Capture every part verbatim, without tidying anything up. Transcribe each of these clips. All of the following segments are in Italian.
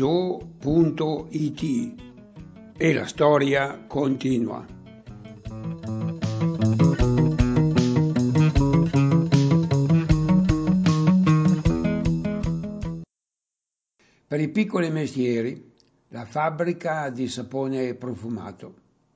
redigio punto it e la storia continua. Per i piccoli mestieri, la fabbrica di sapone profumato.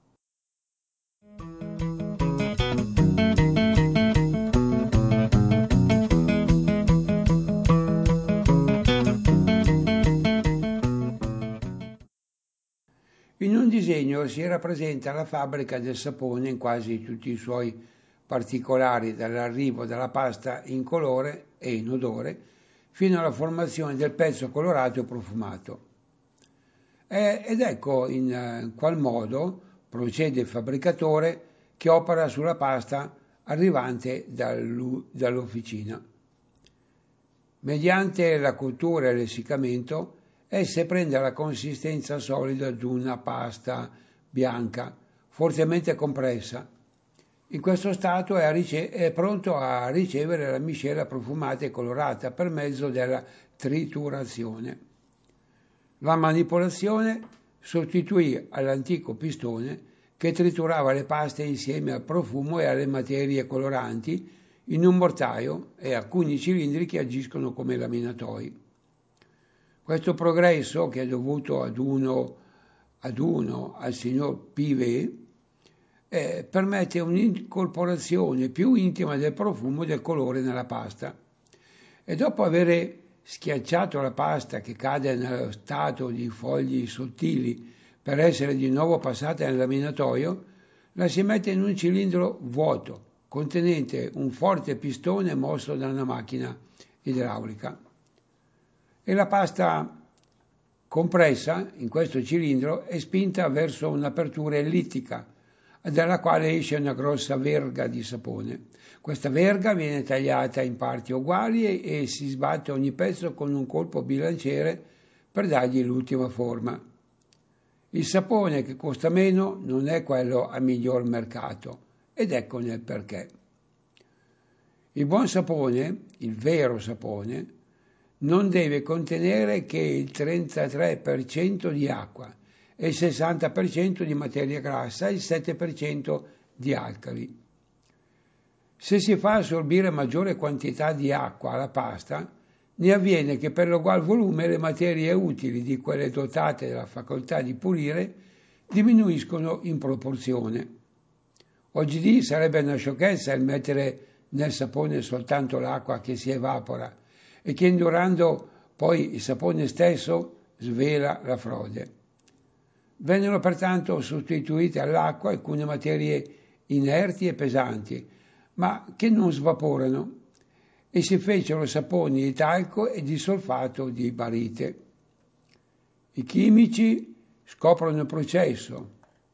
In un disegno si rappresenta la fabbrica del sapone in quasi tutti i suoi particolari, dall'arrivo della pasta in colore e in odore fino alla formazione del pezzo colorato e profumato. E, ed ecco in uh, qual modo procede il fabbricatore che opera sulla pasta arrivante dall'officina. Mediante la cottura e l'essiccamento, esse prende la consistenza solida di una pasta bianca, fortemente compressa. In questo stato è, rice- è pronto a ricevere la miscela profumata e colorata per mezzo della triturazione. La manipolazione sostituì all'antico pistone che triturava le paste insieme al profumo e alle materie coloranti in un mortaio e alcuni cilindri che agiscono come laminatoi. Questo progresso, che è dovuto ad uno, ad uno al signor Pivet, eh, permette un'incorporazione più intima del profumo e del colore nella pasta. E dopo aver schiacciato la pasta che cade nello stato di fogli sottili per essere di nuovo passata nel laminatoio, la si mette in un cilindro vuoto, contenente un forte pistone mosso da una macchina idraulica. E la pasta compressa in questo cilindro è spinta verso un'apertura ellittica, dalla quale esce una grossa verga di sapone. Questa verga viene tagliata in parti uguali e, e si sbatte ogni pezzo con un colpo bilanciere per dargli l'ultima forma. Il sapone che costa meno non è quello a miglior mercato, ed eccone il perché. Il buon sapone, il vero sapone, non deve contenere che il trentatré per cento di acqua e il sessanta per cento di materia grassa e il sette per cento di alcali. Se si fa assorbire maggiore quantità di acqua alla pasta, ne avviene che per l'ugual volume le materie utili di quelle dotate della facoltà di pulire diminuiscono in proporzione. Oggi sarebbe una sciocchezza il mettere nel sapone soltanto l'acqua che si evapora e che indurando poi il sapone stesso svela la frode. Vennero pertanto sostituite all'acqua alcune materie inerti e pesanti, ma che non svaporano, e si fecero saponi di talco e di solfato di barite. I chimici scoprono il processo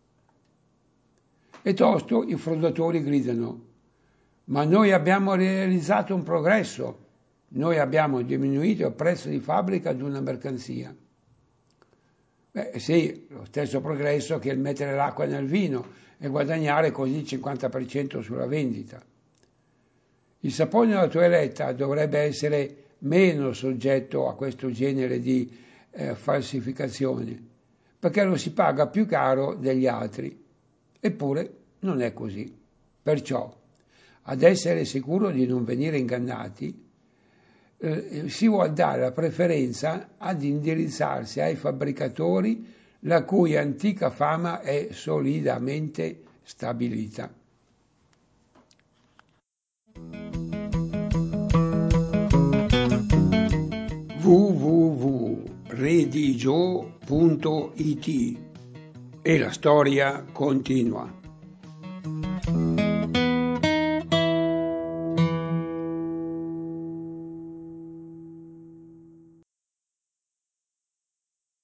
e tosto i frodatori gridano: ma noi abbiamo realizzato un progresso, noi abbiamo diminuito il prezzo di fabbrica di una mercanzia. Beh sì, lo stesso progresso che il mettere l'acqua nel vino e guadagnare così il cinquanta per cento sulla vendita. Il sapone della toeletta dovrebbe essere meno soggetto a questo genere di eh, falsificazioni, perché lo si paga più caro degli altri. Eppure non è così. Perciò, ad essere sicuro di non venire ingannati, eh, si vuol dare la preferenza ad indirizzarsi ai fabbricatori la cui antica fama è solidamente stabilita. w w w punto redigio punto it e la storia continua.